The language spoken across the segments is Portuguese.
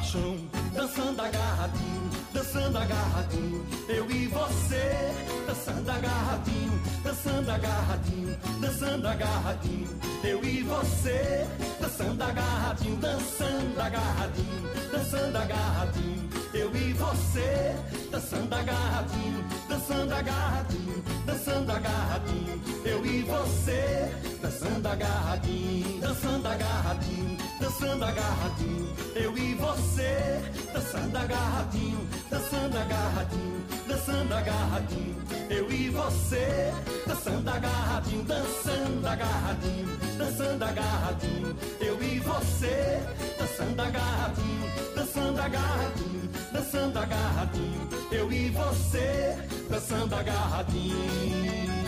paixão, dançando agarradinho, dançando agarradinho, eu e você, dançando agarradinho, dançando agarradinho, dançando agarradinho, eu e você, dançando agarradinho, dançando agarradinho, dançando agarradinho, eu e você, dançando agarradinho, dançando agarradinho, dançando agarradinho, eu e você, dançando agarradinho, dançando agarradinho, dançando agarradinho, eu e você, dançando agarradinho, dançando agarradinho, dançando agarradinho, eu e você, dançando agarradinho, dançando agarradinho, dançando agarradinho, eu e você, dançando agarradinho, dançando agarradinho, dançando agarradinho, eu e você, dançando agarradinho.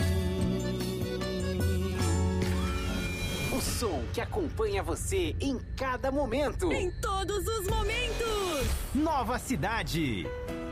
O som que acompanha você em cada momento. Em todos os momentos. Nova Cidade.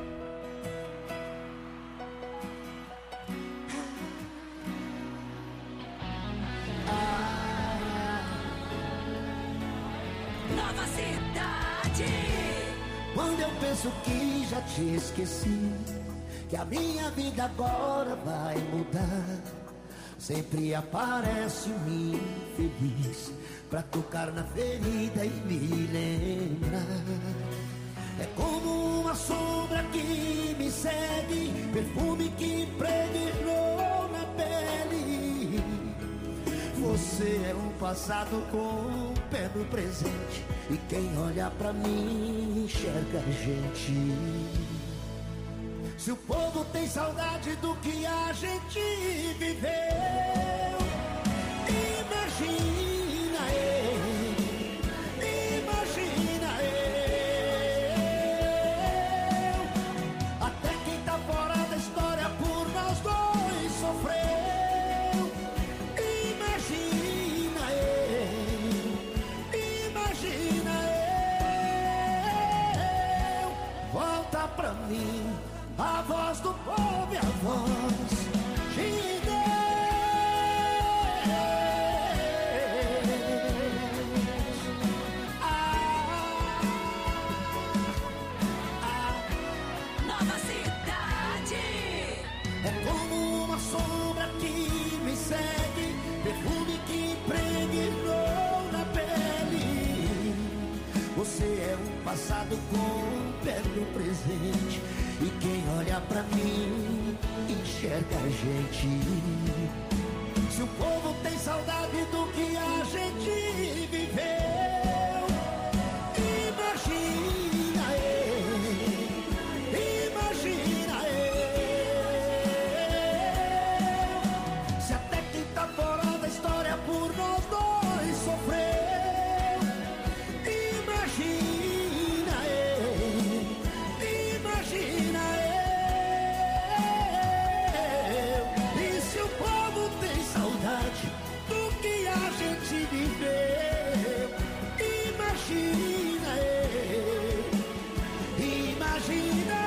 Nova Cidade. Quando eu penso que já te esqueci, que a minha vida agora vai mudar, sempre aparece um infeliz pra tocar na ferida e me lembrar. É como uma sombra que me segue, perfume que impregnou na pele. Você é um passado com o pé no presente, e quem olha pra mim enxerga a gente. Se o povo tem saudade do que a gente viveu, imagina eu, imagina eu. Até quem tá fora da história por nós dois sofreu. Imagina eu, imagina eu. Volta pra mim a voz do povo e a voz de Deus. Nova Cidade. É como uma sombra que me segue, perfume que impregnou na pele. Você é um passado com um pé no presente, e quem olha pra mim enxerga a gente. Se o povo tem saudade do que a gente viveu, imagina eu, imagina eu. Se até quem tá fora da história por nós dois sofreu, imagina eu, imagina eu. E se o povo tem saudade do que a gente viveu, imagina eu, imagina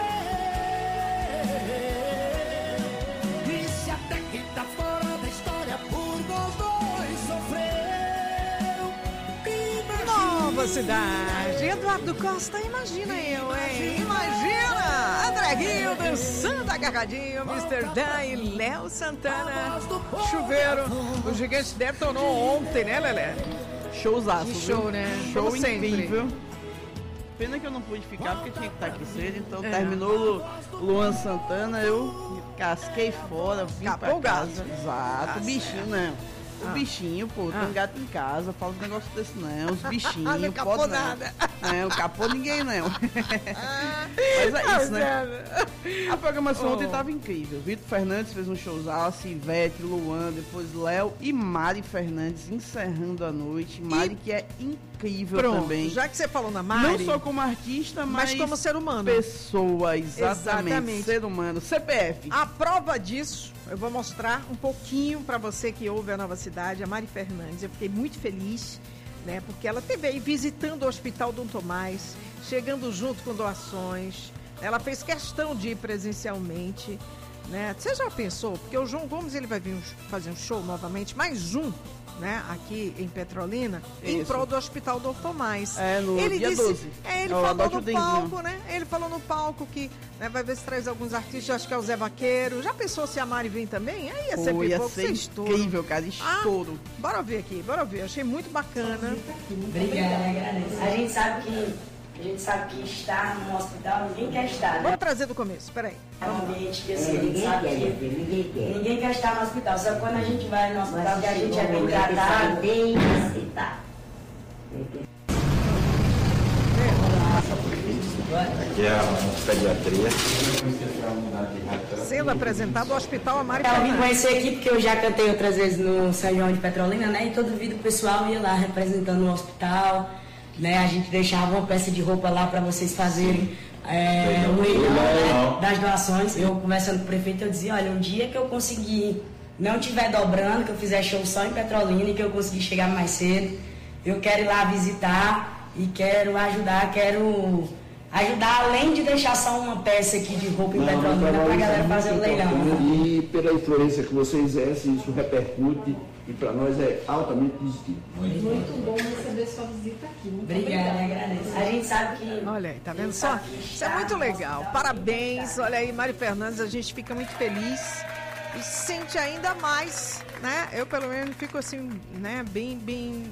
eu. E se até quem tá fora da história por nós dois sofreu, imagina. Nova Cidade. Eduardo Costa, imagina eu, hein? Imagina! Andreguinho dançando agarradinho, Mr. Dan e Léo Santana. Chuveiro. O Gigante detonou ontem, né, Lelé? Showzaço, Que show, viu? né? Show Como sempre. incrível. Pena que eu não pude ficar porque tinha que estar aqui cedo, então terminou o Luan Santana, eu casquei fora, vim Capou pra o gato. casa. Exato, Tá o bichinho, né? O bichinho, pô, tem um gato em casa, fala um negócio desse não, os bichinhos, Não capou pode nada. Não, não capou ninguém não. Mas é isso, né? A programação ontem tava incrível. Vitor Fernandes fez um showzaço, Ivete, Luan, depois Léo e Mari Fernandes encerrando a noite. Mari que é incrível Pronto, também. já que você falou na Mari, Não só como artista, mas como ser humano. Pessoa, exatamente. Exatamente. Ser humano. CPF. a prova disso, eu vou mostrar um pouquinho para você que ouve a Nova Cidade, a Mari Fernandes. Eu fiquei muito feliz, né? Porque ela esteve aí visitando o Hospital Dom Tomás, chegando junto com doações. Ela fez questão de ir presencialmente, né? Você já pensou? Porque o João Gomes ele vai vir fazer um show novamente, mais um, né, aqui em Petrolina, em Isso. prol do Hospital Dr. Tomás. No ele dia disse, 12. ele falou no palco, né? Ele falou no palco que, né, vai ver se traz alguns artistas, acho que é o Zé Vaqueiro. Já pensou se a Mari vem também? Aí ia ser Ia pipoco, ser incrível, cara, estouro. Bora ver aqui, bora ver. Achei muito bacana. Obrigada, agradeço. A gente sabe que estar no hospital ninguém quer estar, né? Vamos trazer do começo, peraí. É um ambiente que assim, a gente sabe que ninguém quer estar no hospital. Só quando a gente vai no hospital que a gente é bem tratado. Aqui é a pediatria. Sendo apresentado o Hospital Amari Eu vim Fernandes. conhecer aqui porque eu já cantei outras vezes no São João de Petrolina, né? E todo vídeo o pessoal ia lá representando o hospital, né? A gente deixava uma peça de roupa lá para vocês fazerem o leilão, né, das doações. Eu conversando com o prefeito, eu dizia, olha, um dia que eu conseguir, não estiver dobrando, que eu fizer show só em Petrolina e que eu conseguir chegar mais cedo, eu quero ir lá visitar e quero ajudar além de deixar só uma peça aqui de roupa em Petrolina para a galera fazer o leilão. E pela influência que você exerce, isso repercute e para nós é altamente positivo. Muito bom receber sua visita aqui. Muito Obrigada, agradeço. A gente sabe que... Olha aí, tá vendo só? Isso é muito legal. Parabéns. Olha aí, Mari Fernandes, a gente fica muito feliz e se sente ainda mais, né? Eu, pelo menos, fico assim, né, bem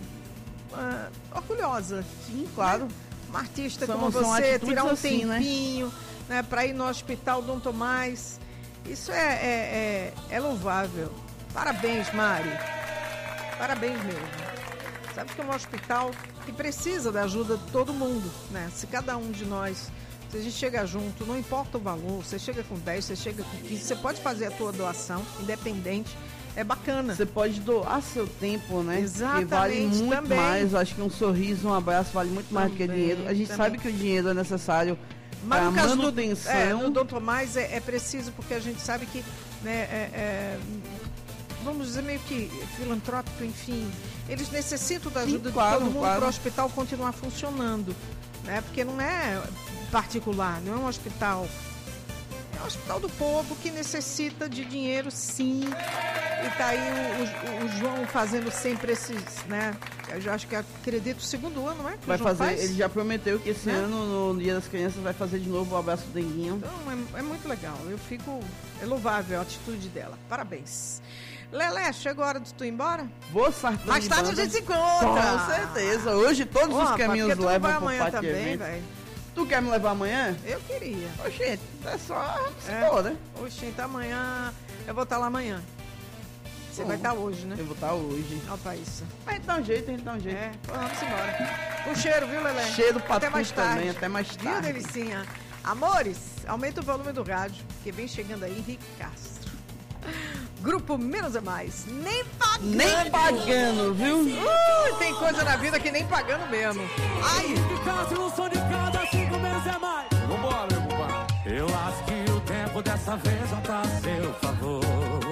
orgulhosa. Sim, claro. Uma artista São como você, atitudes tirar um assim, né? tempinho, né, para ir no Hospital Dom Tomás. Isso é louvável. Parabéns, Mari. Parabéns mesmo. Sabe que é um hospital que precisa da ajuda de todo mundo, né? Se cada um de nós, se a gente chega junto, não importa o valor, você chega com 10, você chega com 15, você pode fazer a tua doação, independente. É bacana. Você pode doar seu tempo, né? Exatamente, que vale muito também. mais. Acho que um sorriso, um abraço vale muito mais do que dinheiro. A gente sabe que o dinheiro é necessário para a manutenção. No Dom Tomás é preciso, porque a gente sabe que, né, vamos dizer, meio que filantrópico, enfim, eles necessitam da ajuda de todo mundo para o hospital continuar funcionando, né? Porque não é particular, não é um hospital. É um hospital do povo que necessita de dinheiro, sim. E tá aí o João fazendo sempre esses, né? Eu já acho que acredito o segundo ano, não é? Vai fazer, ele já prometeu que esse ano, no Dia das Crianças, vai fazer de novo o abraço do Denguinho. Então, é muito legal. É louvável a atitude dela. Parabéns. Lelé, chegou a hora de tu ir embora? Vou sartar. Mais tarde a gente se encontra. Com certeza. Hoje todos os caminhos levam pro amanhã Pátio também, Eventos. velho. Tu quer me levar amanhã? Eu queria. Oxente, é só se for, né? Oxente, amanhã... Eu vou estar lá amanhã. Você vai estar hoje, né? Eu vou estar hoje. Ó, pra isso. A gente dá um jeito. Vamos embora. Com cheiro, viu, Lelé? Cheiro pra até tu mais tarde. também, até mais tarde. Viu, delicinha? Amores, aumenta o volume do rádio, que vem chegando aí Henrique Castro. Grupo Menos é Mais. Nem pagando. Nem pagando, viu? Tem coisa na vida que nem pagando mesmo. Ai! Henrique Castro, no som de cada 5 menos é mais. Vambora, meu compadre. Eu acho que o tempo dessa vez não tá a seu favor.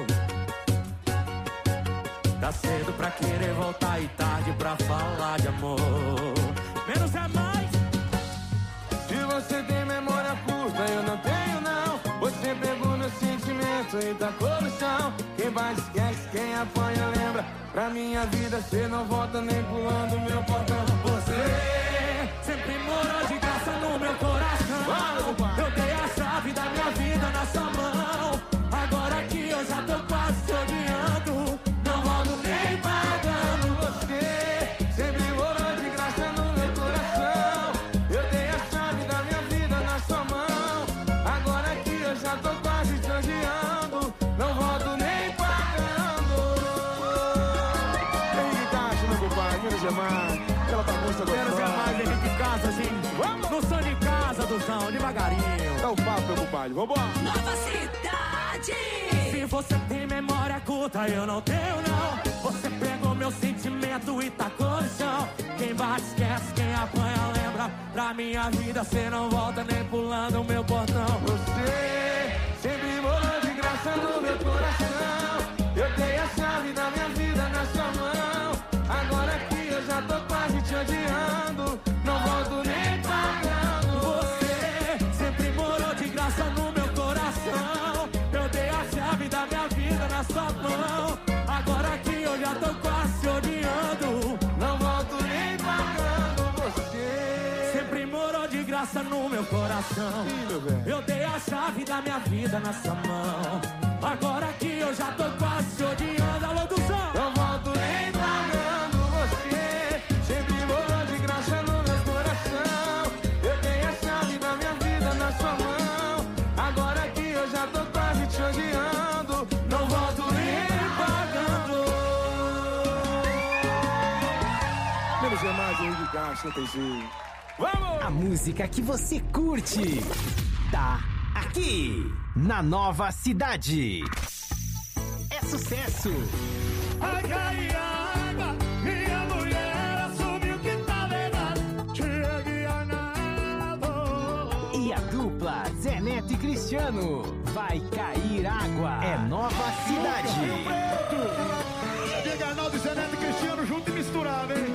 Tá cedo pra querer voltar e tarde pra falar de amor. Menos é mais. Se você tem memória curta, eu não tenho não. Você pegou meu sentimento e tacou no chão. Quem vai esquece, quem apanha lembra. Pra minha vida cê não volta nem pulando meu portão. Você sempre morou de graça no meu coração. Eu dei a chave da minha vida na sua mão. Agora que eu já tô quase te odiando, não volto nem pagando. Você sempre morou de graça no meu coração. Eu dei a chave da minha vida na sua mão. Agora que eu já tô quase te odiando, não volto nem pagando. Henrique Castro, meu compadre, menos é mais. Ela tá moça do menos é mais, Henrique Castro, assim. Vamos! No som de casa do Zão, devagarinho. Dá o papo, meu compadre, vambora. Nova Cidade. Se você tem memória curta, eu não tenho, não. Você pegou meu sentimento e tacou no chão. Quem bate esquece, quem apanha lembra. Pra minha vida cê não volta nem pulando o meu portão. Você sempre morou de graça no meu coração. Eu dei a chave da minha vida na sua mão. Agora que eu já tô quase te odiando, não volto nem pagando. Você sempre morou de graça no meu coração. Eu dei a chave da minha vida na sua mão. Agora que eu já tô quase te odiando, desgraça no meu coração. Eu dei a chave da minha vida na sua mão. Agora que eu já tô quase te odiando. Alô do som. Não volto nem pagando você. Sempre vou de graça no meu coração. Eu dei a chave da minha vida na sua mão. Agora que eu já tô quase te odiando. Não volto nem pagando. Menos é mais aí de caixa, tem. Vamos! A música que você curte tá aqui na Nova Cidade. É sucesso! Ai, cai água, minha mulher assumiu que tá errado. Cheguei a nada. E a dupla Zé Neto e Cristiano, Vai Cair Água. É Nova Cidade. Chega Arnaldo e Zé Neto e Cristiano junto e misturado, hein?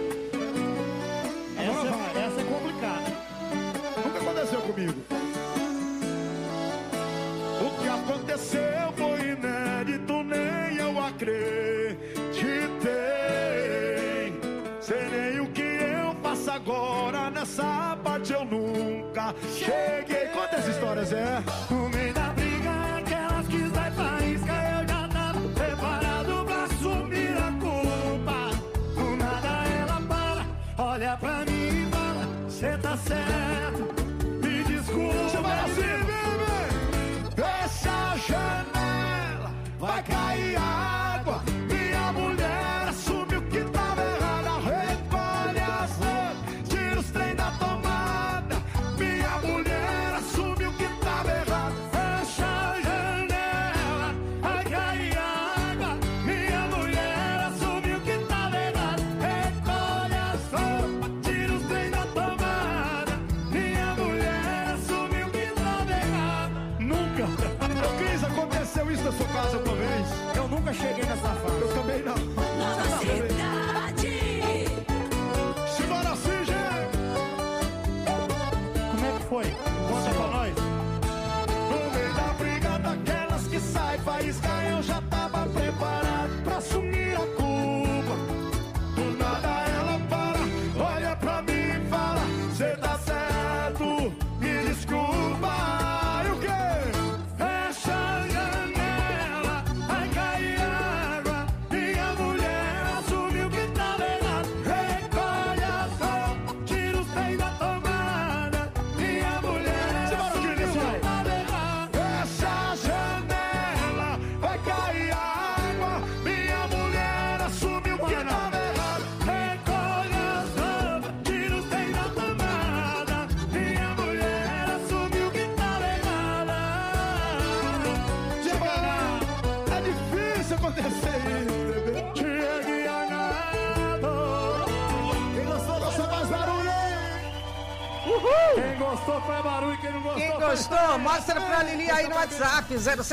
Essa é complicada. Nunca aconteceu comigo. O que aconteceu foi inédito, nem eu acreditei. Sei nem o que eu faço agora, nessa parte eu nunca cheguei. Conta essa história, Zé. No meio da briga, aquelas que sai faísca, eu já tava preparado pra assumir a culpa. Do nada ela para, olha pra mim. Cê tá certo, me desculpa. Você vai assim, bebê. Fecha a janela, vai cair água. Minha mulher assumiu que tava errada. Recolhe as roupas, tira os trem da tomada. Minha mulher assumiu que tava errada. Fecha a janela, vai cair água. Minha mulher assumiu que tava errada. Recolhe as roupas, tira os trem da tomada. Aconteceu isso na sua casa uma vez? Eu nunca cheguei nessa fase. Eu também não. Nova Cidade. Simbora assim, gente. Como é que foi? Conta pra nós. No meio da briga daquelas que sai faísca, eu já tava preparado pra assumir a culpa. Do nada ela para, olha pra mim e fala: cê tá certo, me desculpa. E o quê? Quem gostou faz barulho, quem não gostou... Quem gostou, mostra pra Lili aí no WhatsApp,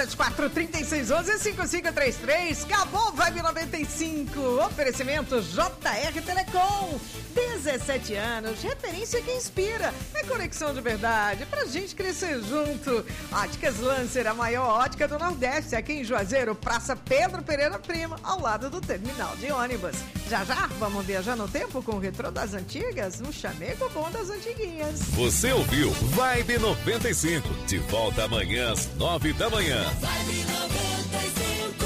074-3611-5533. Acabou Vibe 95. Oferecimento JR Telecom. 17 anos, referência que inspira. É conexão de verdade, pra gente crescer junto. Óticas Lancer, a maior ótica do Nordeste, aqui em Juazeiro, Praça Pedro Pereira Primo, ao lado do terminal de ônibus. Já já, vamos viajar no tempo com o retrô das antigas, um chamego bom das antiguinhas. Você ouviu Vibe 95, de volta amanhã às 9 da manhã. Vibe 95.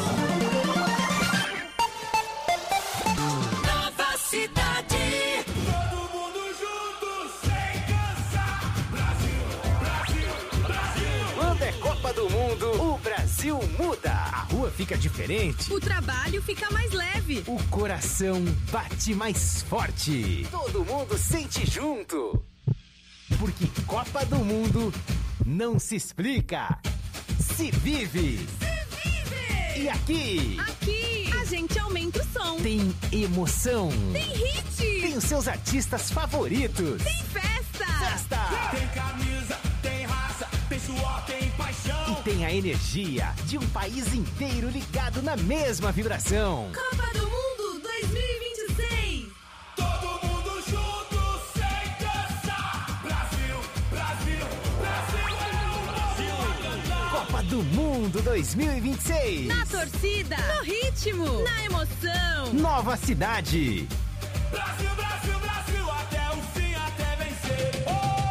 Nova Cidade. Todo mundo junto, sem cansar. Brasil, Brasil, Brasil. Quando é Copa do Mundo, o Brasil muda. A rua fica diferente. O trabalho fica mais leve. O coração bate mais forte. Todo mundo sente junto. Porque Copa do Mundo não se explica, se vive. Se vive! E aqui? Aqui a gente aumenta o som. Tem emoção. Tem hit. Tem os seus artistas favoritos. Tem festa. Festa. Tem camisa, tem raça, tem suor, tem paixão. E tem a energia de um país inteiro ligado na mesma vibração. Copa do Mundo 2026. Todo mundo junto, sem cansar. Brasil, Brasil, Brasil é o Brasil a cantar. Copa do Mundo 2026. Na torcida, no ritmo, na emoção. Nova Cidade. Brasil, Brasil, Brasil, até o fim, até vencer. Oh!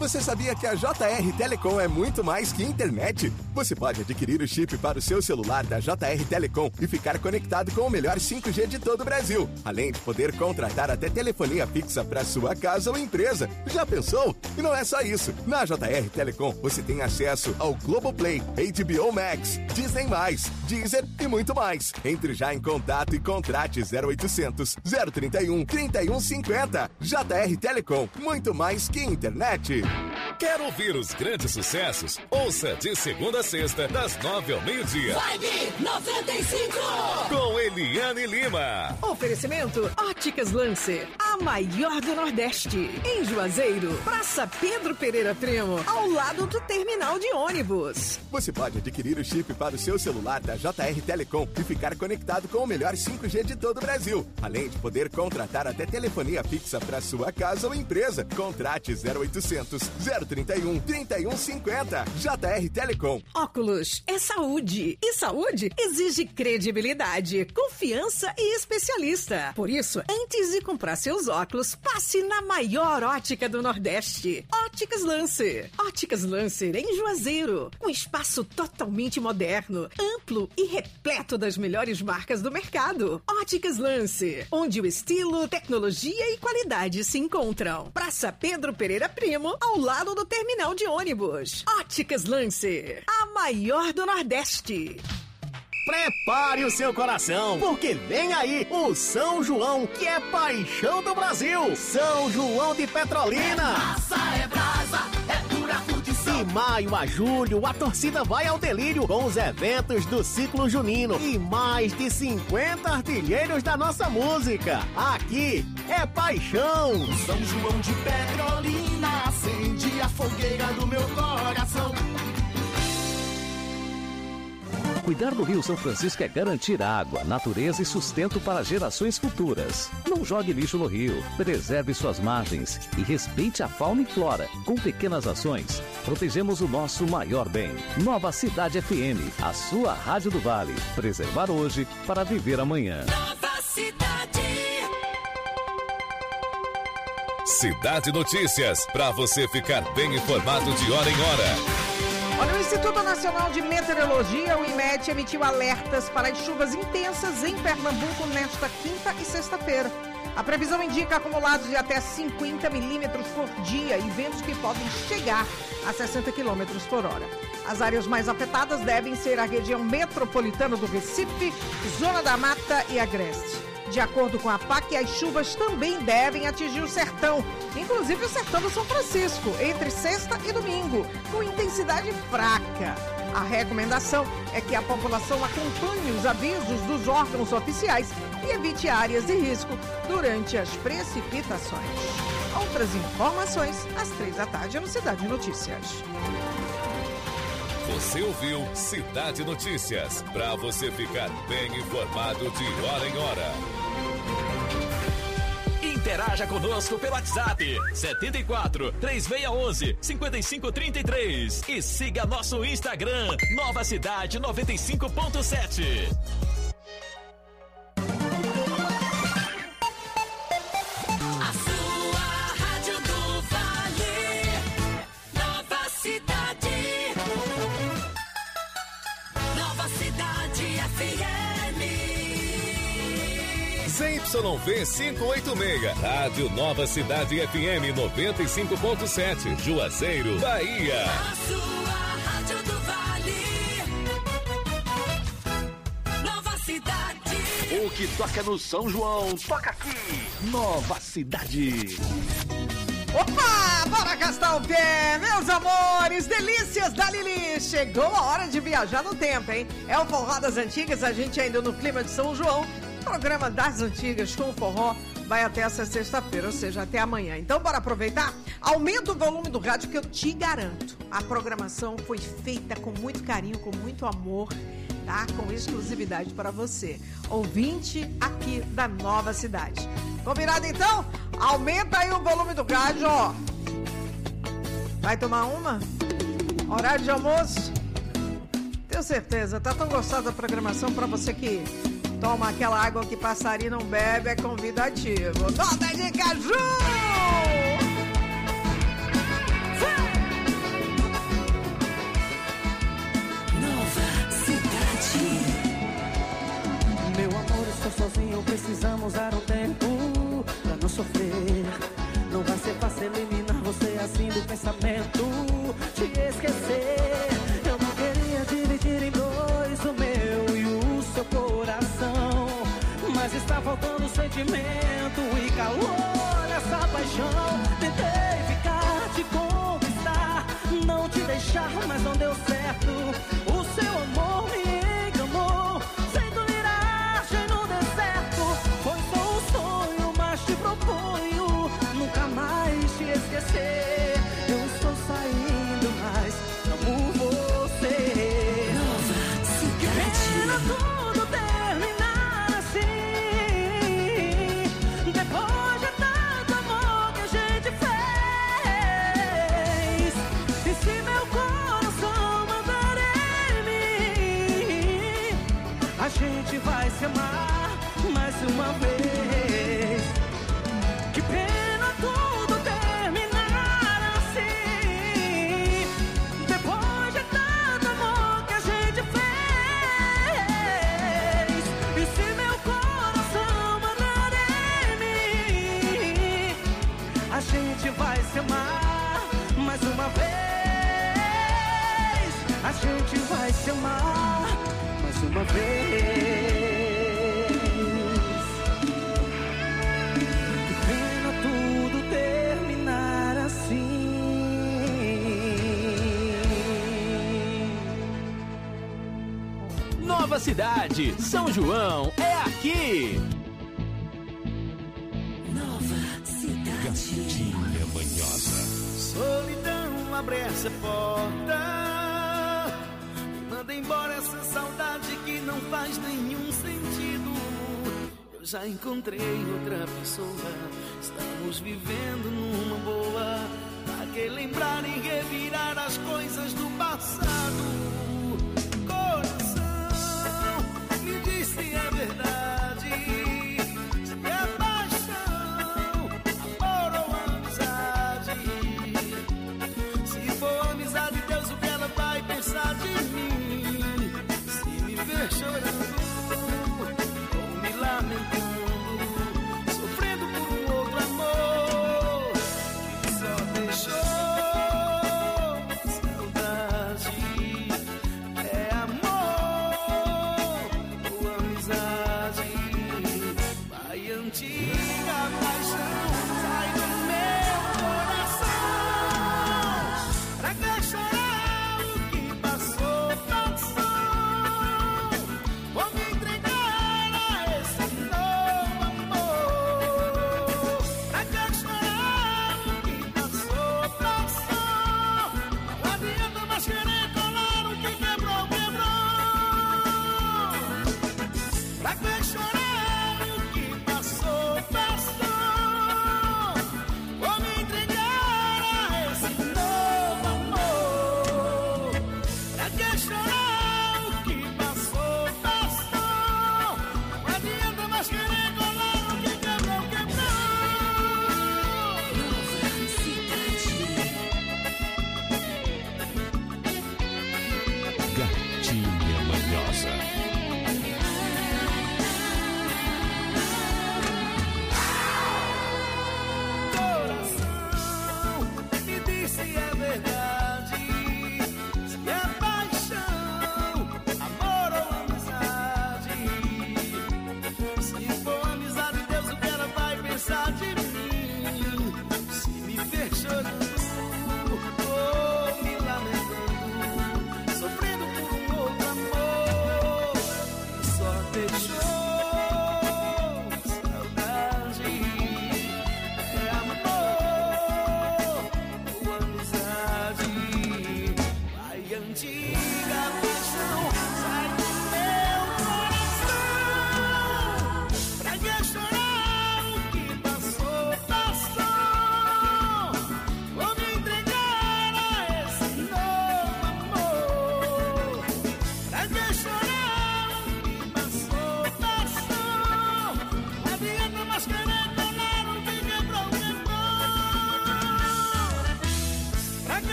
Você sabia que a JR Telecom é muito mais que internet? Você pode adquirir o chip para o seu celular da JR Telecom e ficar conectado com o melhor 5G de todo o Brasil. Além de poder contratar até telefonia fixa para sua casa ou empresa. Já pensou? E não é só isso. Na JR Telecom você tem acesso ao Globoplay, HBO Max, Disney+, Deezer e muito mais. Entre já em contato e contrate 0800 031 3150. JR Telecom, muito mais que internet. Quer ouvir os grandes sucessos? Ouça de segunda a sexta, das 9 ao meio-dia. Vibe 95! Com Eliane Lima. Oferecimento Óticas Lancer, a maior do Nordeste. Em Juazeiro, Praça Pedro Pereira Primo, ao lado do terminal de ônibus. Você pode adquirir o chip para o seu celular da JR Telecom e ficar conectado com o melhor 5G de todo o Brasil. Além de poder contratar até telefonia fixa para sua casa ou empresa. Contrate 0800 031 3150. JR Telecom. Óculos é saúde. E saúde exige credibilidade, confiança e especialista. Por isso, antes de comprar seus óculos, passe na maior ótica do Nordeste. Óticas Lancer. Óticas Lancer em Juazeiro. Um espaço totalmente moderno, amplo e repleto das melhores marcas do mercado. Óticas Lancer, onde o estilo, tecnologia e qualidade se encontram. Praça Pedro Pereira Primo, ao lado do terminal de ônibus. Óticas Lancer, a maior do Nordeste. Prepare o seu coração, porque vem aí o São João, que é paixão do Brasil. São João de Petrolina. Massa é brasa, é pura curtição. De maio a julho, a torcida vai ao delírio com os eventos do ciclo junino e mais de 50 artilheiros da nossa música. Aqui é paixão. São João de Petrolina acende a fogueira do meu coração. Cuidar do Rio São Francisco é garantir água, natureza e sustento para gerações futuras. Não jogue lixo no rio, preserve suas margens e respeite a fauna e flora. Com pequenas ações, protegemos o nosso maior bem. Nova Cidade FM, a sua rádio do Vale. Preservar hoje para viver amanhã. Nova Cidade. Cidade Notícias, para você ficar bem informado de hora em hora. Olha, o Instituto Nacional de Meteorologia, o IMET, emitiu alertas para as chuvas intensas em Pernambuco nesta quinta e sexta-feira. A previsão indica acumulados de até 50 milímetros por dia e ventos que podem chegar a 60 quilômetros por hora. As áreas mais afetadas devem ser a região metropolitana do Recife, Zona da Mata e Agreste. De acordo com a APAC, as chuvas também devem atingir o sertão, inclusive o sertão do São Francisco, entre sexta e domingo, com intensidade fraca. A recomendação é que a população acompanhe os avisos dos órgãos oficiais e evite áreas de risco durante as precipitações. Outras informações às 15h no Cidade Notícias. Você ouviu Cidade Notícias, para você ficar bem informado de hora em hora. Interaja conosco pelo WhatsApp 74 3611 5533 e siga nosso Instagram Nova Cidade 95.7. A sua rádio do Vale. Nova Cidade. Nova Cidade FM. ZYV 586, Rádio Nova Cidade FM 95.7, Juazeiro, Bahia. A sua rádio do Vale. Nova Cidade. O que toca no São João, toca aqui. Nova Cidade. Opa, bora gastar o pé, meus amores, delícias da Lili. Chegou a hora de viajar no tempo, hein? É o Forró das Antigas, a gente ainda no clima de São João. Programa das Antigas com o forró vai até essa sexta-feira, ou seja, até amanhã. Então, bora aproveitar? Aumenta o volume do rádio que eu te garanto. A programação foi feita com muito carinho, com muito amor, tá? Com exclusividade para você, ouvinte aqui da Nova Cidade. Combinado, então? Aumenta aí o volume do rádio, ó. Vai tomar uma? Horário de almoço? Tenho certeza, tá tão gostosa a programação para você que toma aquela água que passarinho não bebe, é convidativo. Nota de caju! Vai! sozinho, precisamos dar um tempo pra não sofrer. Não vai ser fácil eliminar você assim do pensamento, te esquecer. Eu não queria dividir em dois o meu e o seu coração, mas está faltando sentimento e calor nessa paixão. Tentei ficar, te conquistar, não te deixar, mas não deu certo. O seu amor me enganou, sem toleragem no deserto. Foi só um sonho, mas te proponho nunca mais te esquecer. Eu estou saindo, mas amo você. Que pena tudo terminar assim, depois de tanto amor que a gente fez. E se meu coração mandar em mim, a gente vai se amar mais uma vez. Que pena tudo terminar assim, depois de tanto amor que a gente fez. E se meu coração mandar em mim, a gente vai se amar mais uma vez. A gente vai se amar mais uma vez. Que pena tudo terminar assim. Nova Cidade, São João, é aqui! Nova Cidade. Gatinha manhosa. Solidão, abre essa porta, manda embora essa saudade que não faz nenhum sentido. Eu já encontrei outra pessoa, estamos vivendo numa boa. Pra que lembrar e revirar as coisas do passado? Coração, me diz se é verdade, se é paixão, amor ou amizade. Se for amizade, Deus, o que ela vai pensar de mim? Se me ver chorando ou me lamentando, sofrendo por um outro amor que só deixou saudade.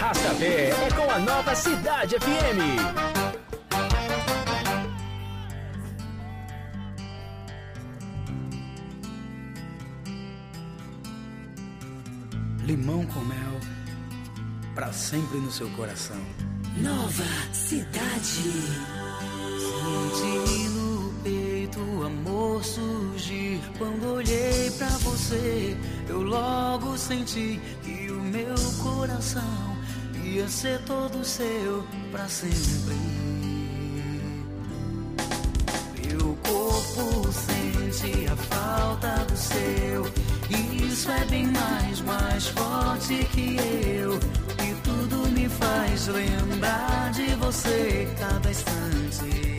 Arrasta-pé é com a Nova Cidade FM. Limão com mel, pra sempre no seu coração. Nova Cidade. Senti no peito o amor surgir. Quando olhei pra você, eu logo senti que o meu coração ia ser todo seu pra sempre. Meu corpo sente a falta do seu. Isso é bem mais forte que eu. E tudo me faz lembrar de você cada instante.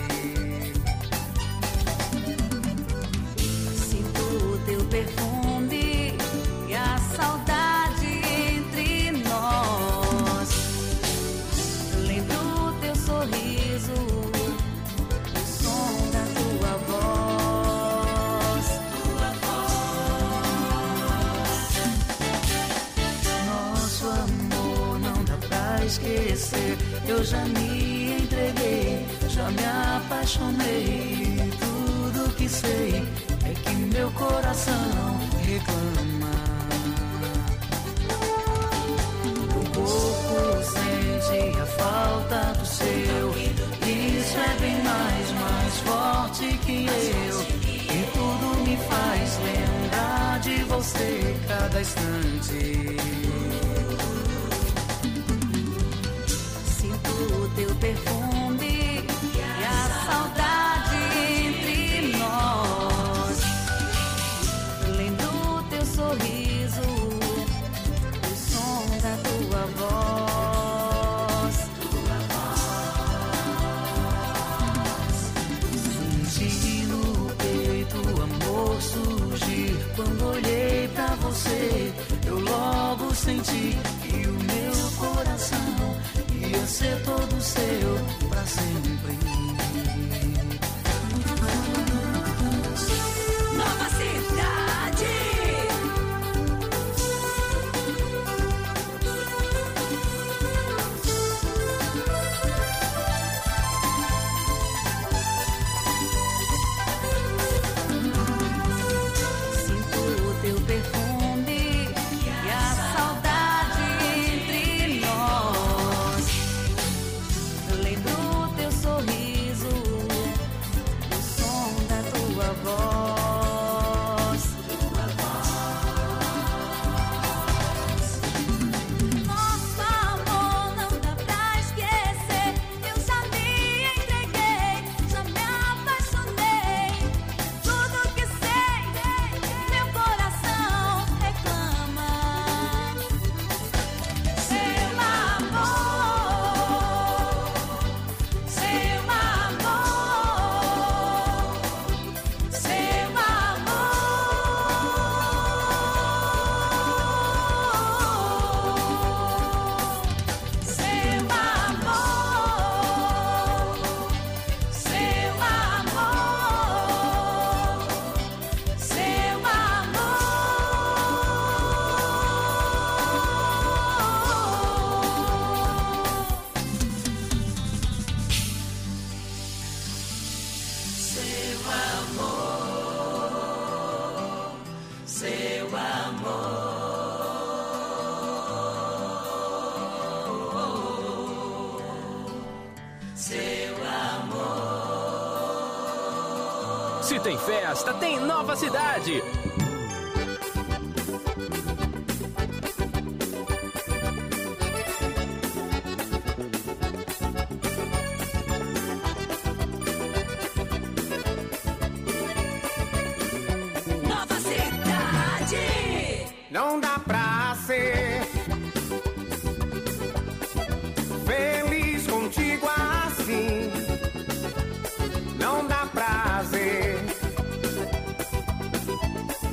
Sinto o teu perfume e a saudade entre nós. Lembro o teu sorriso, o som da tua voz. Nosso amor não dá pra esquecer. Eu já me entreguei, já me apaixonei. Tudo que sei é que meu coração reclama. O corpo sente a falta do seu. Isso é bem mais forte que eu. E tudo me faz lembrar de você cada instante. Sinto o teu perfume e a saudade entre nós. Lembro o teu sorriso, o som da tua voz. Senti no peito o amor surgir. Quando olhei pra você, eu logo senti que o meu coração ia ser todo seu pra sempre. Nova Cidade. Sinto o teu perfume e a saudade entre nós. Lembro o teu sorriso, o som da tua voz. Nosso amor não dá pra esquecer. Eu já me entreguei, já me apaixonei. Tudo que sei, meu coração reclama. Seu amor, seu amor, seu amor, seu amor, seu amor, seu amor, seu amor, seu amor. Se tem festa, tem Nova Cidade. Nova Cidade. Não dá pra ser feliz contigo assim. Não dá prazer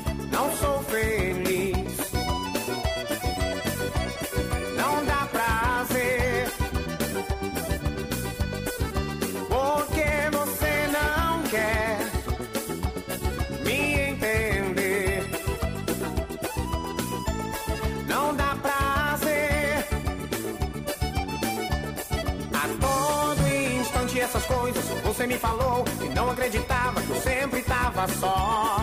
tantas coisas você me falou e não acreditava que eu sempre tava só.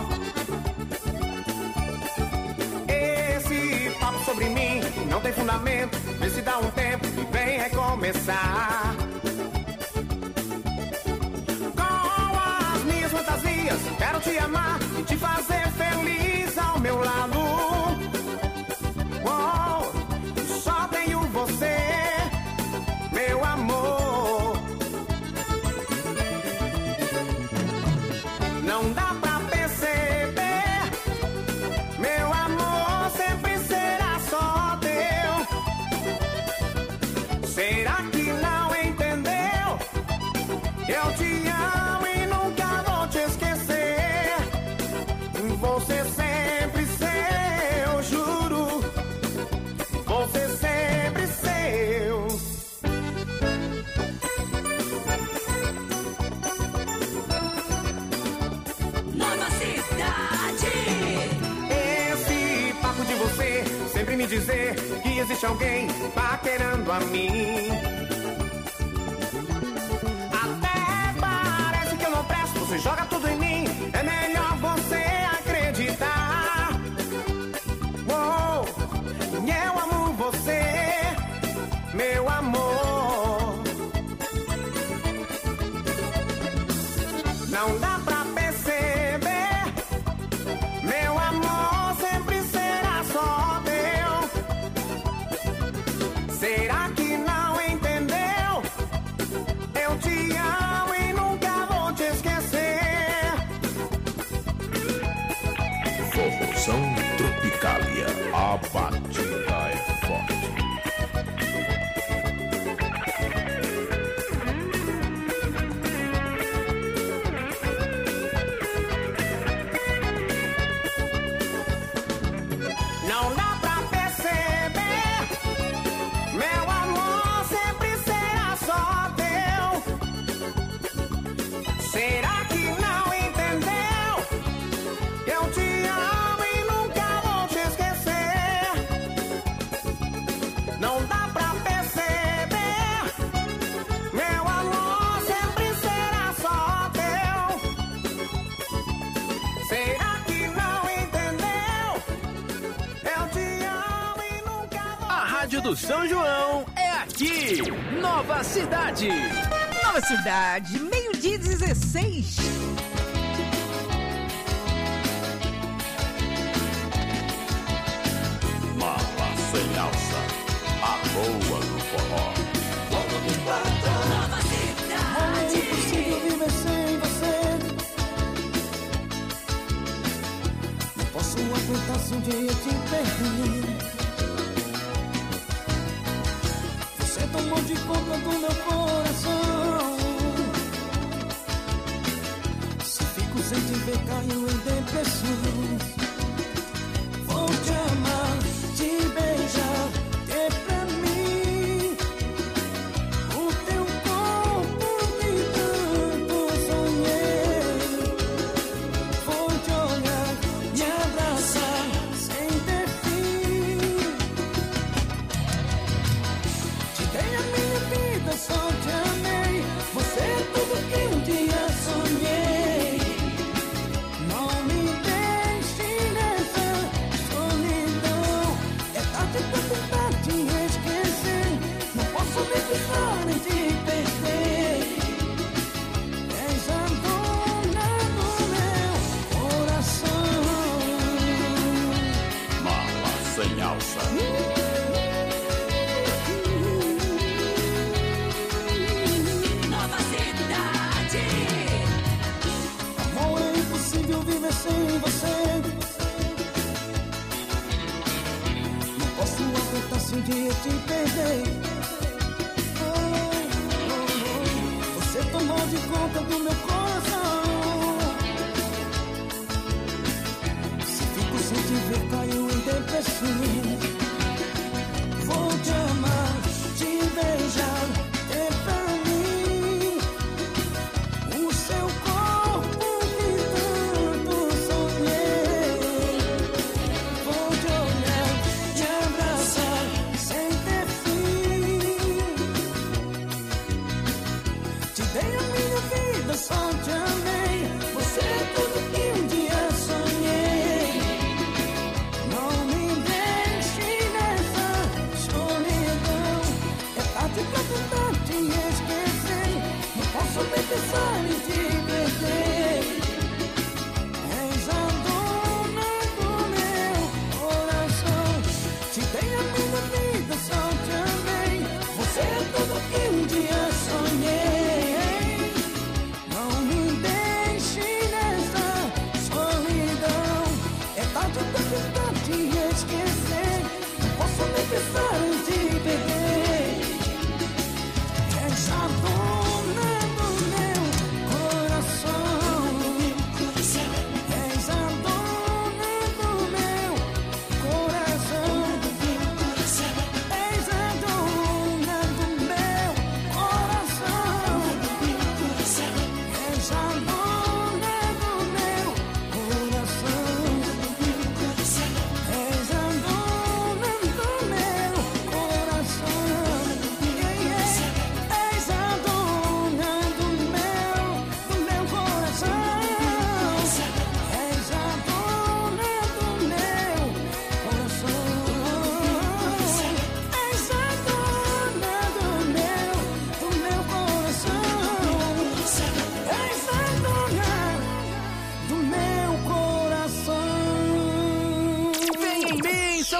Esse papo sobre mim não tem fundamento. Vê se dá um tempo e vem recomeçar. Com as minhas fantasias, quero te amar e te fazer feliz ao meu lado. Só tenho você, meu amor. Não dá pra perceber, meu amor sempre será só teu. Será que não entendeu? Eu te amo e nunca vou te esquecer. Você sempre seu, juro. Você sempre seu. Nova Cidade. Esse papo de você sempre me dizer que existe alguém paquerando a mim. Até parece que eu não presto, você joga tudo em mim. É melhor você acreditar. Eu amo você, meu amor. Não dá pra perceber, meu amor sempre será só teu. Será que não entendeu? Eu te amo e nunca vou te esquecer. Forrozão Tropicália, a batida é forte. Não dá pra perceber, meu amor sempre será só teu. Será que não entendeu? Eu te amo e nunca vou te esquecer. Não dá pra perceber, meu amor sempre será só teu. Será que não entendeu? Eu te amo e nunca vou. A Rádio do São João é aqui. Nova Cidade. Nova Cidade, meio-dia 16. Mala sem alça, a boa do forró. Nova Cidade. É impossível viver sem você. Não posso aguentar se um dia te perder. Você tomou de conta do meu coração. Se fico sem te ver, caio em depressão. Vou te amar, te beijar, ter pra mim o teu corpo que tanto sonhei. Vou te olhar, me abraçar sem ter fim. Te dei a minha vida, só te amei. Você é tudo que um dia sonhei. Não me deixe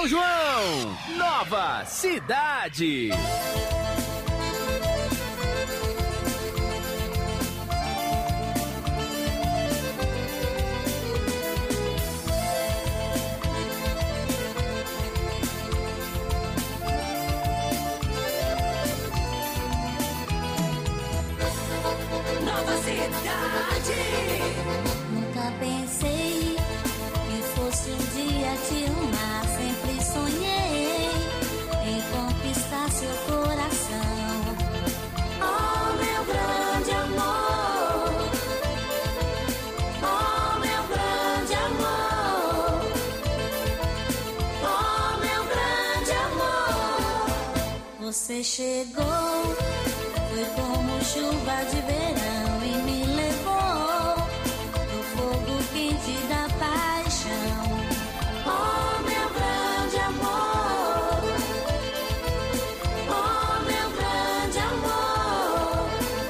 São João, Nova Cidade. Nova Cidade. Nunca pensei que fosse um dia te amar. Sempre sonhei em conquistar seu coração. Oh, meu grande amor. Oh, meu grande amor. Oh, meu grande amor. Você chegou, foi como chuva de verão e me levou pro fogo quente da paixão. Oh, meu grande amor. Oh, meu grande amor.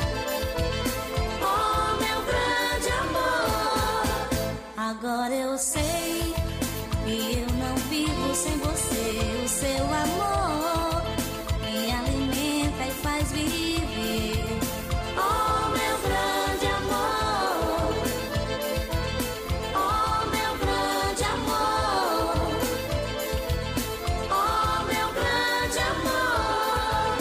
Oh, meu grande amor. Agora eu sei que eu não vivo sem você. O seu amor me alimenta e faz viver. Oh, meu grande amor. Oh, meu grande amor. Oh, meu grande amor.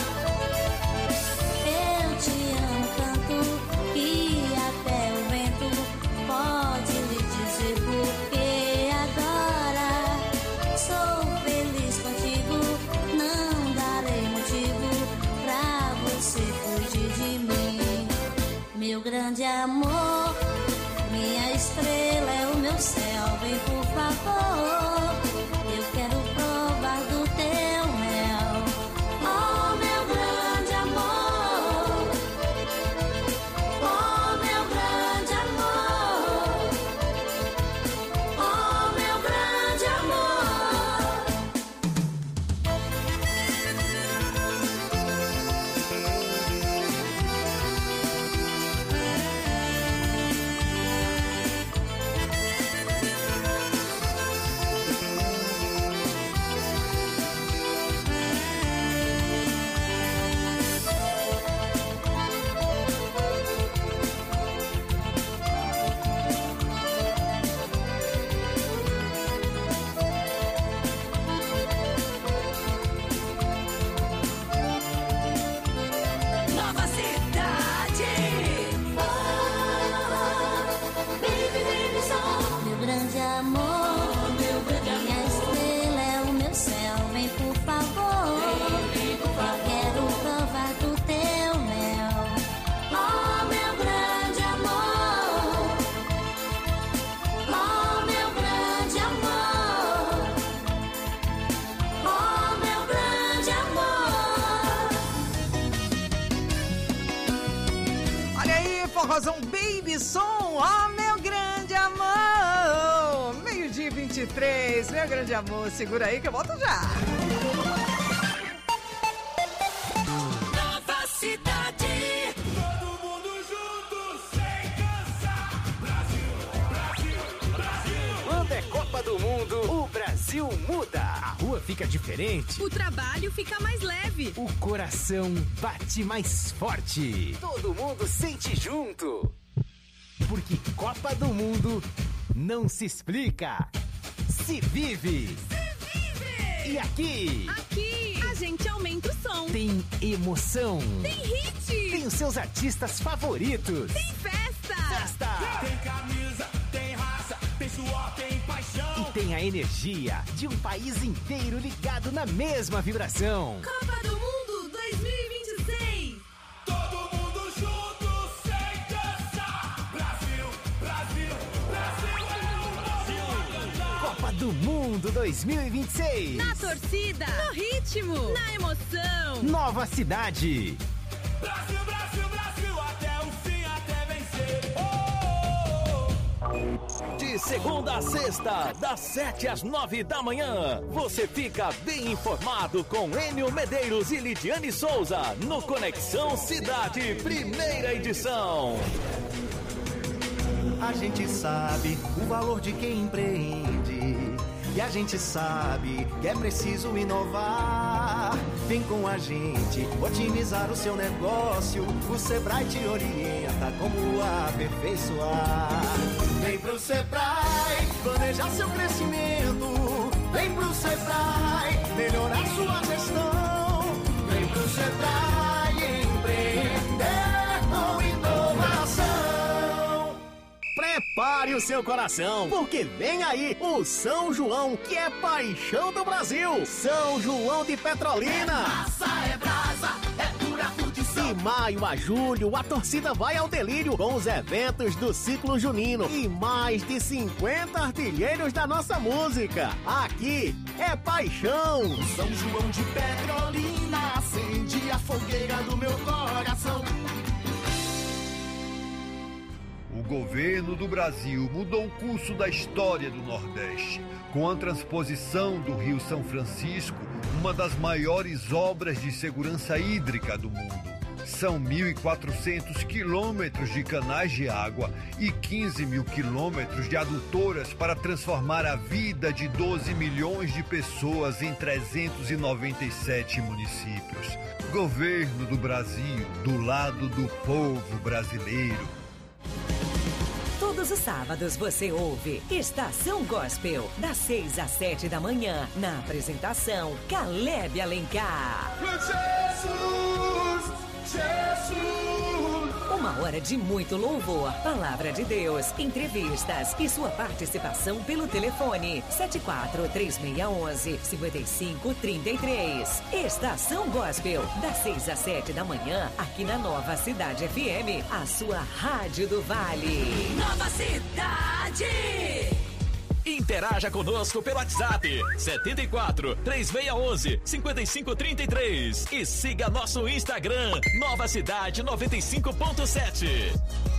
Eu te amo tanto que até o vento pode lhe dizer porque agora sou feliz contigo. Não darei motivo pra você fugir de mim. Meu grande amor, minha estrela é o meu céu. Vem por favor, eu quero provar do teu mel. Oh, meu grande amor. Oh, meu grande amor. Oh, meu grande amor. Nova Cidade. Baby, baby, só. Meu grande amor, minha estrela é o meu céu. Vem por favor, eu quero provar do teu mel. Oh, meu grande amor. Oh, meu grande amor. Oh, meu grande amor. Olha aí, forrozão Baby Som, ó, meu grande amor. Meio-dia e 23, meu grande amor, segura aí que eu volto já. Nova Cidade. Todo mundo junto, sem cansar. Brasil, Brasil, Brasil. Quando é Copa do Mundo, o Brasil muda. A rua fica diferente. O trabalho fica mais leve. O coração bate mais forte. Todo mundo sente junto. Porque Copa do Mundo não se explica, se vive. E aqui Aqui, a gente aumenta o som. tem emoção. Tem hit. Tem os seus artistas favoritos. Tem festa. Festa. Tem camisa, tem raça, tem suor, tem paixão. E tem a energia de um país inteiro ligado na mesma vibração. Copa do Mundo 2026. Todo mundo junto, sem cansar. Brasil, Brasil, Brasil é o Brasil a cantar. Copa do Mundo 2026. Na torcida, no ritmo, na emoção. Nova Cidade. Brasil, Brasil, Brasil, até o fim, até vencer. De segunda a sexta, das 7 às 9 da manhã, você fica bem informado com Enio Medeiros e Lidiane Souza no Conexão Cidade, primeira edição. A gente sabe o valor de quem empreende. E a gente sabe que é preciso inovar. Vem com a gente otimizar o seu negócio. O Sebrae te orienta como aperfeiçoar. Vem pro Sebrae planejar seu crescimento. Vem pro Sebrae melhorar sua gestão. Vem pro Sebrae empreender com inovação. Prepare o seu coração, porque vem aí o São João, que é paixão do Brasil. São João de Petrolina. Massa é brasa, é pura curtição. De maio a julho, a torcida vai ao delírio com os eventos do ciclo junino e mais de 50 artilheiros da nossa música. Aqui é paixão. São João de Petrolina acende a fogueira do meu coração. O governo do Brasil mudou o curso da história do Nordeste, com a transposição do Rio São Francisco, uma das maiores obras de segurança hídrica do mundo. São 1.400 quilômetros de canais de água e 15 mil quilômetros de adutoras para transformar a vida de 12 milhões de pessoas em 397 municípios. Governo do Brasil, do lado do povo brasileiro. Todos os sábados você ouve Estação Gospel, das 6 às 7 da manhã, na apresentação Caleb Alencar. Jesus, Jesus. Uma hora de muito louvor, palavra de Deus, entrevistas e sua participação pelo telefone 74-3611-5533. Estação Gospel, das 6 às 7 da manhã, aqui na Nova Cidade FM, a sua rádio do Vale. Nova Cidade. Interaja conosco pelo WhatsApp 74-3611-5533 e siga nosso Instagram Nova Cidade 95.7.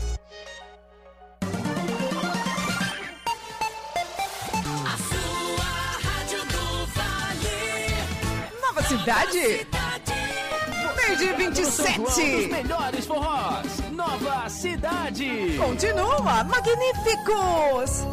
A sua rádio do Vale. Nova Cidade. Meio-dia 27. Os melhores forrós. Nova Cidade. Continua, magníficos.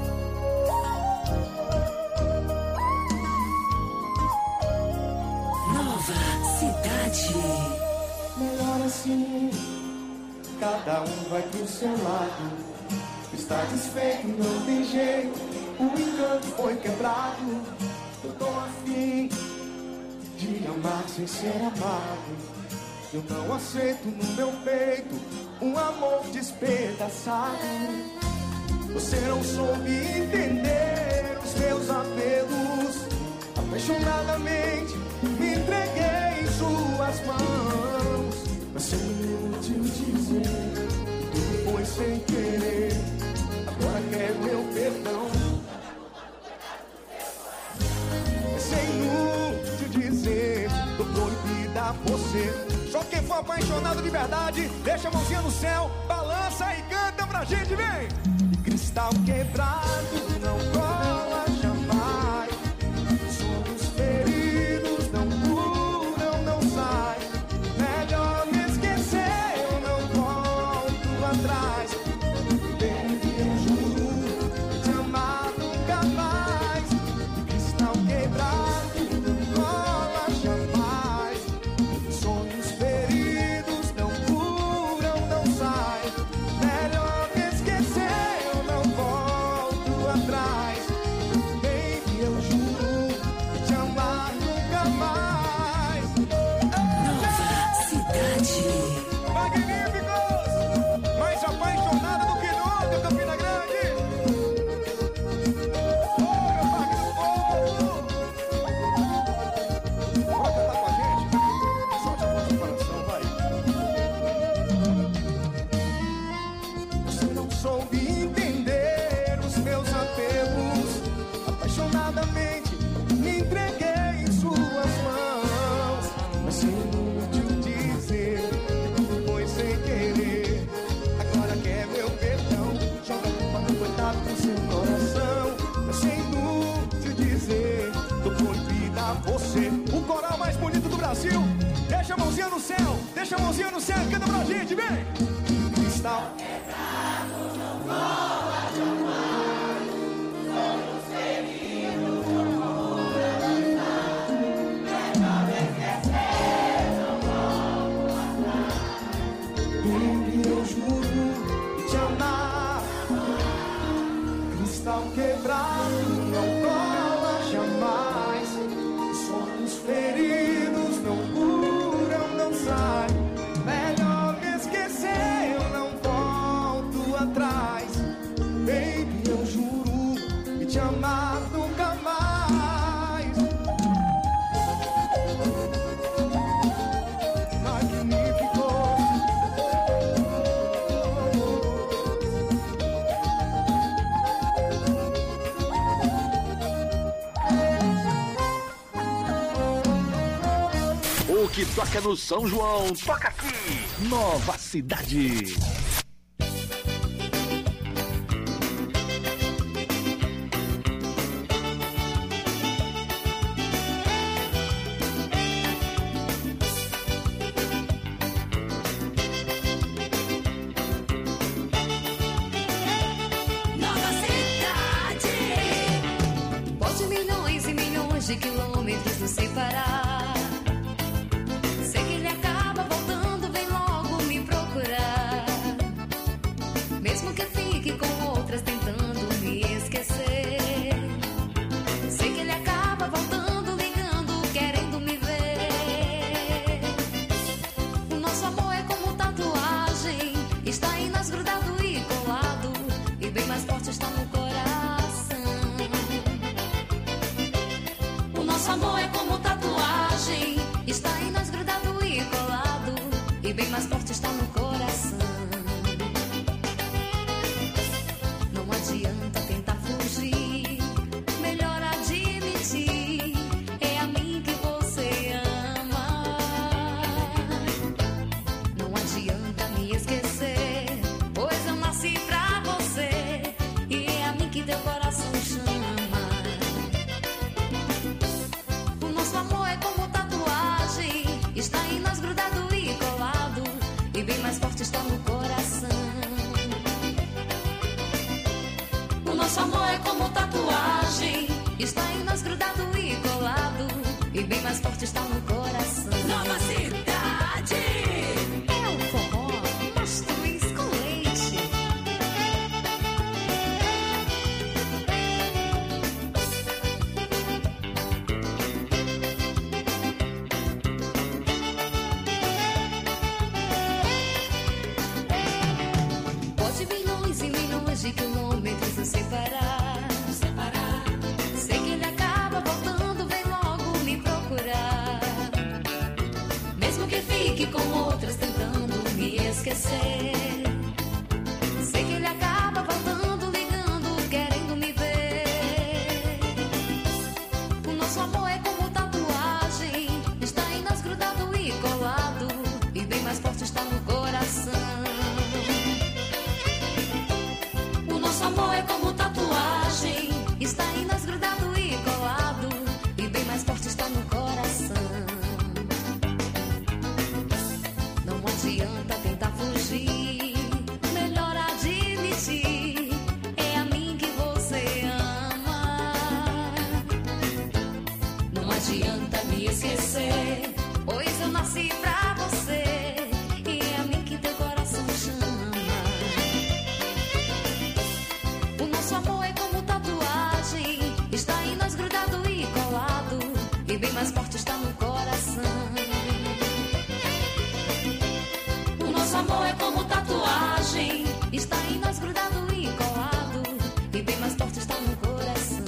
Cidade. Melhor assim, cada um vai pro seu lado. Está desfeito, não tem jeito, o encanto foi quebrado. Eu tô afim de amar sem ser amado. Eu não aceito no meu peito um amor despedaçado. Você não soube entender os meus apelos. Apaixonadamente me entreguei em suas mãos. Mas sem inútil dizer, tudo foi sem querer. Agora quer meu perdão. Mas sem inútil dizer, tô proibida a você. Só quem for apaixonado de verdade, deixa a mãozinha no céu, balança e canta pra gente, vem! Cristal quebrado não cola jamais. Somos feridos, não curam, não sai. Melhor me esquecer, eu não volto atrás. Baby, eu juro, te amar nunca mais. Cristal quebrado não cola jamais. Sonhos feridos não curam, não sai. Melhor me esquecer, eu não volto atrás. Baby, eu juro, te amar nunca mais. Nova Cidade. Magníficos! Mais apaixonado do que nunca, Campina Grande! Oh, meu Parque do Povo! Pode cantar com a gente? Solte a voz do coração, vai! Você não soube entender os meus apelos. Apaixonadamente me entreguei em suas mãos. Mas sem inútil dizer, tudo foi sem querer. Agora quer meu perdão, joga a culpa do coitado pro seu coração. Mas sem inútil dizer, tô proibida a você. O coral mais bonito do Brasil. Deixa a mãozinha no céu, deixa a mãozinha no céu, canta pra gente, vem! Cristal quebrado, não cola jamais. Somos feridos, não atrás. Baby, eu juro e te amar nunca mais. Magnífico. O que toca no São João, toca aqui. Nova Cidade. Nova Cidade. Pode milhões e milhões de quilômetros nos separar. Sei que ele acaba voltando, vem logo me procurar. Mesmo que fique com outras tentando me esquecer. Sei que ele acaba voltando, ligando, querendo me ver. O nosso amor é como tatuagem, está aí nas grudado e colado, e bem mais forte está no coração. O nosso amor é como tatuagem, está aí nas grudado e colado, e bem mais forte está no coração. Não adianta tentar fugir, melhor admitir, é a mim que você ama. Não adianta me esquecer, pois eu nasci pra você, e é a mim que teu coração chama. O nosso amor é como tatuagem, está aí nas grudado e colado, e bem mais forte está no coração. O nosso amor é como tatuagem, está aí nas grudado e colado, e bem mais forte está no coração. Nova Cidade. É o forró, mastruz com leite. Pode milhões e milhões de quilômetros nos separar. Sei que ele acaba voltando, vem logo me procurar. Mesmo que fique com outras tentando me esquecer. Sei que ele acaba voltando, ligando, querendo me ver. O nosso amor é como tatuagem, está aí nas grudado e colado, e bem mais forte está no coração. O nosso amor é como tatuagem, está aí nas grudado e colado, e bem mais forte está no coração. Não adianta tentar fugir, melhor admitir, é a mim que você ama. Não adianta me esquecer, pois eu nasci pra você, e é a mim que teu coração chama. O nosso amor é como tatuagem, está aí nas grudado e colado, e bem mais forte está no coração. O nosso amor é como tatuagem, está aí nas grudado e colado, e bem mais forte está no coração.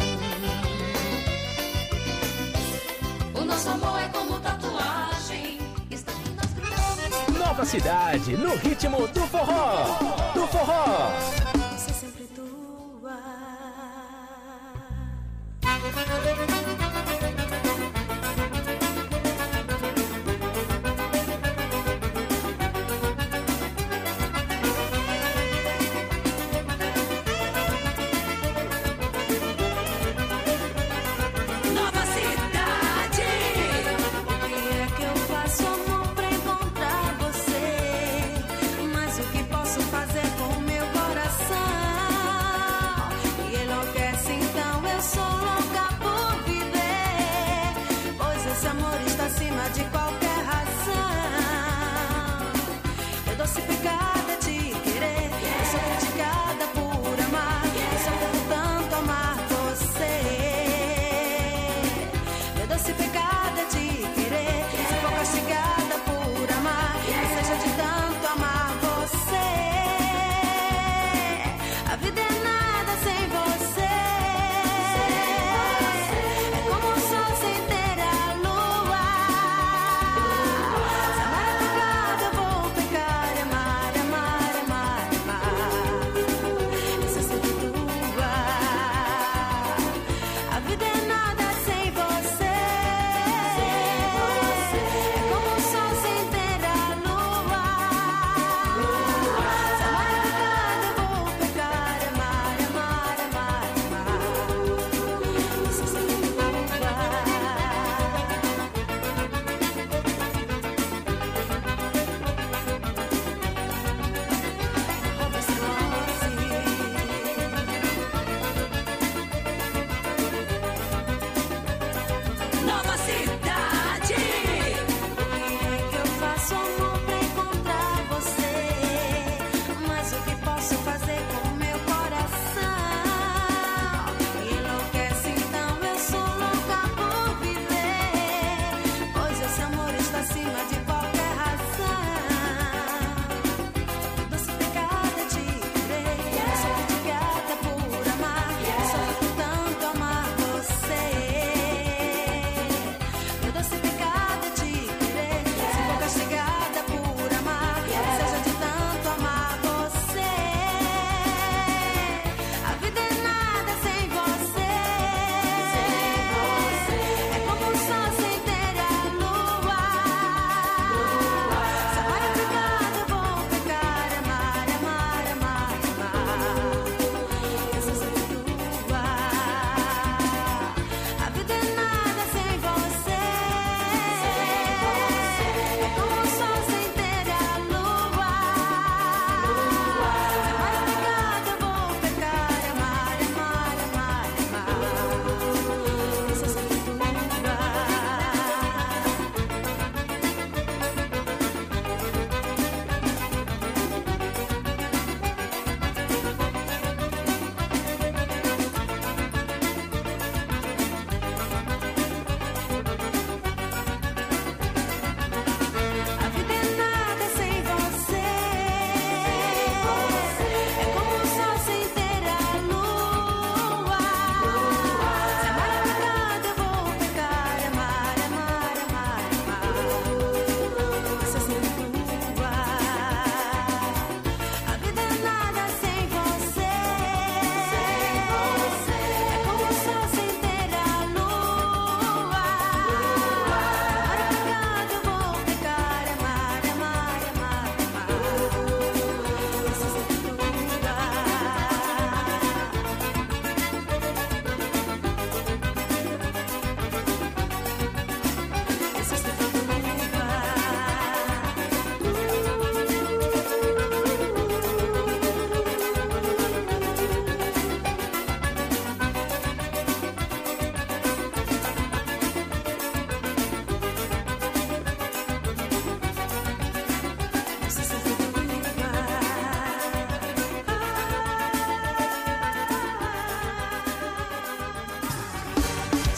O nosso amor é como tatuagem, está aí nas grudado. Nova Cidade, no ritmo do forró. Do forró. Você sempre tua. Nova Cidade. O que é que eu faço, amor, pra encontrar você? Mas o que posso fazer com o meu coração?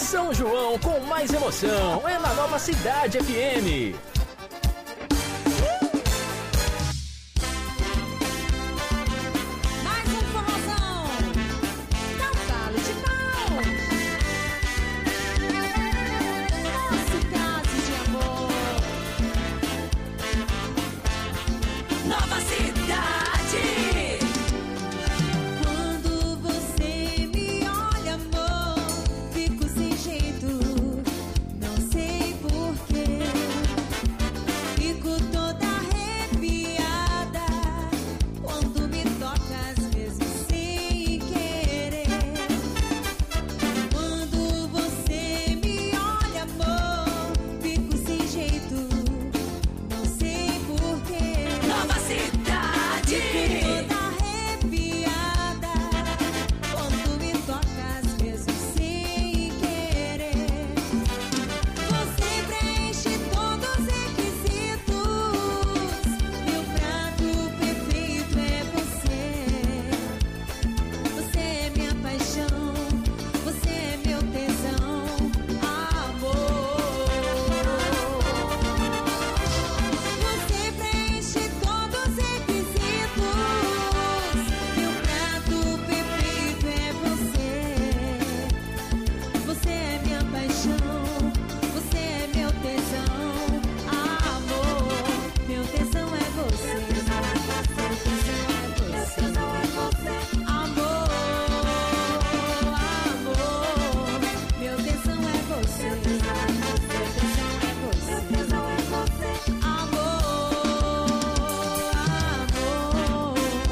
São João com mais emoção é na Nova Cidade FM. Mais um forrozão. Dá um calo de pau. Nosso caso de amor. Nova Cidade. Quando você me olha, amor, fico sem jeito. Não sei porquê. Fico toda arrepiada quando me toca, às vezes sem querer. Quando você me olha, amor, fico sem jeito. Não sei porquê. Nova Cidade. Fico toda arrepiada quando me toca, às vezes sem querer. Você preenche todos os requisitos. Meu prato perfeito é você. Você é minha paixão. Você é meu tesão, amor. Você preenche todos os requisitos. Meu prato perfeito é você. Você é minha paixão. Você é meu tesão, amor. Meu tesão é você. Meu tesão é você. Amor, amor. Meu tesão é você. Meu tesão é você. Meu tesão é você. Amor, amor.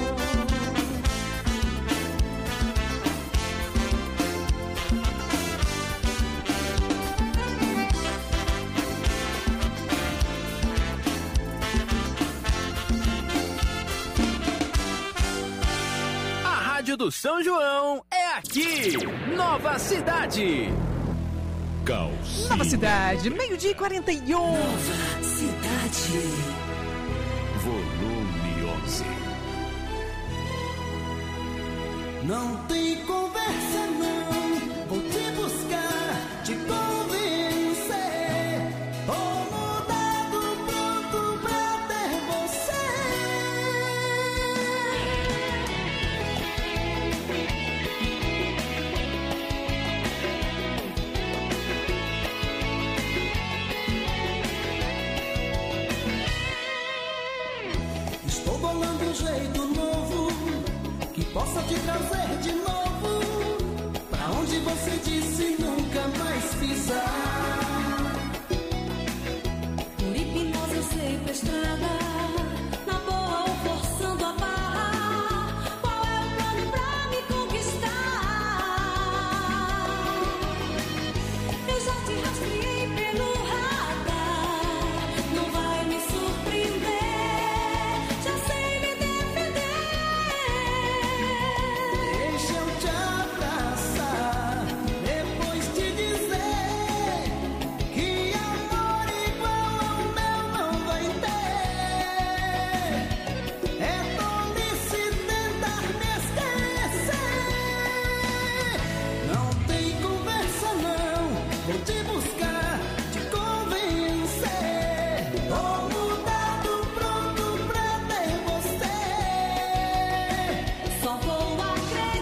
A Rádio do São João é aqui. Nova Cidade. Nova Cidade, 12:41. Nova Cidade. Volume 11. Não tem conversa não, vou te buscar, te convencer. Tô mudado, pronto pra ter você. Estou bolando um jeito novo que possa te trazer de novo pra onde você disse nunca mais pisar.